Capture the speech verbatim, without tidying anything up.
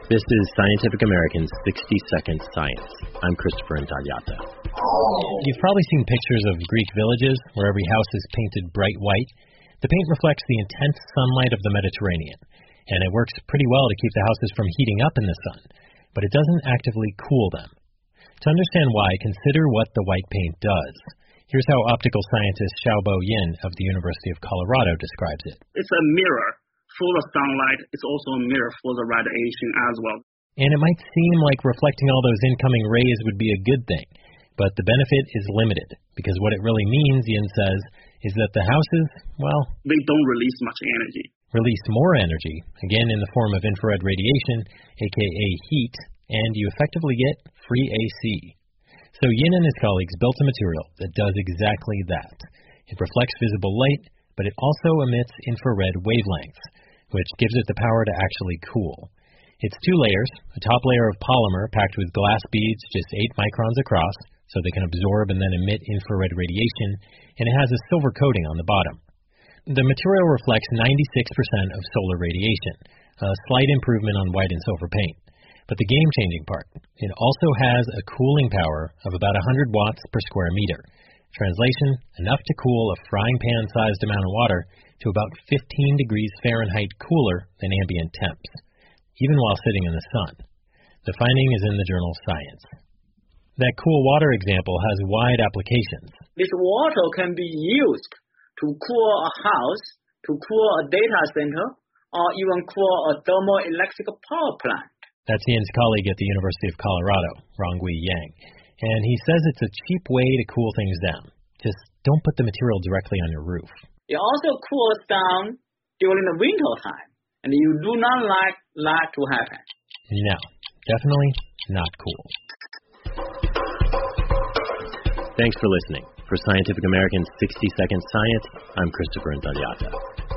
This is Scientific American's sixty second Science. I'm Christopher Intagliata. You've probably seen pictures of Greek villages where every house is painted bright white. The paint reflects the intense sunlight of the Mediterranean, and it works pretty well to keep the houses from heating up in the sun, but it doesn't actively cool them. To understand why, consider what the white paint does. Here's how optical scientist Xiaobo Yin of the University of Colorado describes it. It's a mirror. For the sunlight, it's also a mirror for the radiation as well. And it might seem like reflecting all those incoming rays would be a good thing, but the benefit is limited, because what it really means, Yin says, is that the houses, well, they don't release much energy. Release more energy, again in the form of infrared radiation, aka heat, and you effectively get free A C. So Yin and his colleagues built a material that does exactly that. It reflects visible light, but it also emits infrared wavelengths, which gives it the power to actually cool. It's two layers, a top layer of polymer packed with glass beads just eight microns across, so they can absorb and then emit infrared radiation, and it has a silver coating on the bottom. The material reflects ninety-six percent of solar radiation, a slight improvement on white and silver paint. But the game-changing part, it also has a cooling power of about one hundred watts per square meter. Translation, enough to cool a frying pan-sized amount of water to about fifteen degrees Fahrenheit cooler than ambient temps, even while sitting in the sun. The finding is in the journal Science. That cool water example has wide applications. This water can be used to cool a house, to cool a data center, or even cool a thermoelectric power plant. That's Yin's colleague at the University of Colorado, Rongui Yang. And he says it's a cheap way to cool things down. Just don't put the material directly on your roof. It also cools down during the winter time, and you do not like that to happen. No, definitely not cool. Thanks for listening. For Scientific American's sixty second Science, I'm Christopher Intagliata.